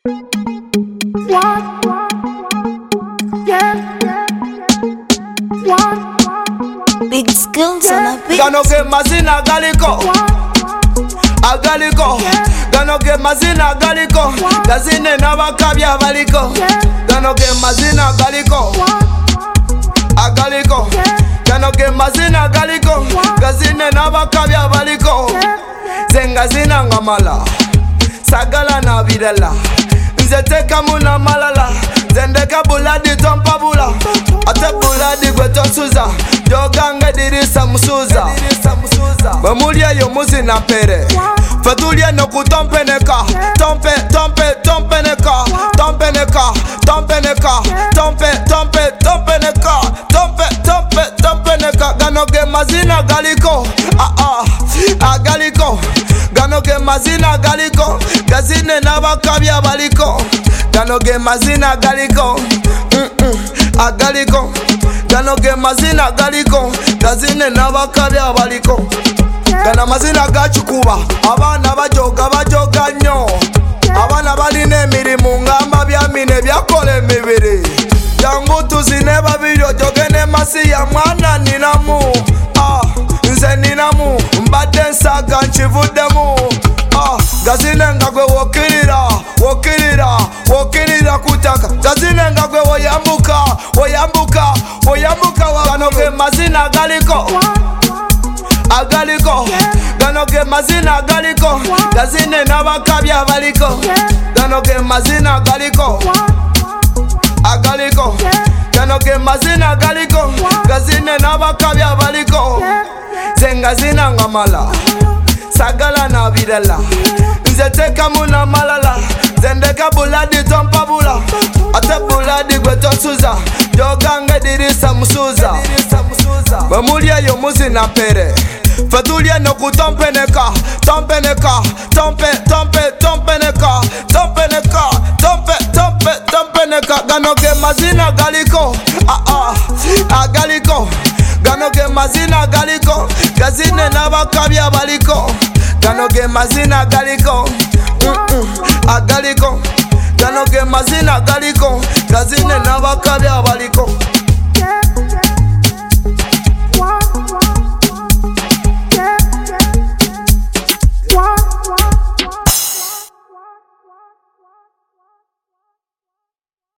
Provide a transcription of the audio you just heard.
Big skills on a beat. Gonna get mazina galiko, agaliko. Gonna get mazina galiko, gazine na bakabya baliko. Gonna get mazina galiko, agaliko. Gonna get mazina galiko, gazine na bakabya baliko. Zenga zina ngamala, sagala na bidala. Nzeteka muna malala, zendeka buladi tompa bula. Ate buladi gweto suza, joganga dirisa musuza. Bamulia yo muzi na pere, fatulia no kutompeneka. Tompe, tompe, tompeneka. Tompeneka, tompeneka. Tompe, tompe, tompeneka. Tompe, tompe, tompeneka. Ganoge mazina galiko, agaliko. Ganoge mazina galiko, gazine na bakabya baliko. Ganoge mazina galiko, agaliko. Ganoge mazina galiko, gazine na bakabya baliko. Gana mazina gachukuba, abana bajoga bajoga nyo. Abana balina emirimu ngamba byamine byakole emibiri. Jangu tuzine babiryo jogene masi ya mwana ninamu. Nze ninamu, mbadde nsaga nkivuddemu. Gazine nga gwe wokirira, wokirira, wokirira kutaka. Gazine nga gwe woyambuka, woyambuka, woyambuka. Gano ge mazina galiko, agaliko. Gano ge mazina galiko, gazine na bakabya baliko. Gano ge mazina galiko, agaliko. Gano ge mazina galiko, gazine na bakabya baliko. Zenga zina ngamala, sagala na bidala. Nzeteka muna malala, zendeka buladi tompa bula. Ate buladi gweto suza, joganga dirisa musuza. Bamulia yo muzi na pere, fatulia no kutompeneka. Tompeneka, tompe, tompe, tompeneka. Tompeneka, tompe, tompe, tompeneka. Ganoge mazina galiko, agaliko. Ganoge mazina galiko, gazine na bakabya baliko. Ganoge mazina galiko, agaliko. Ganoge mazina galiko, gazine na bakabya baliko.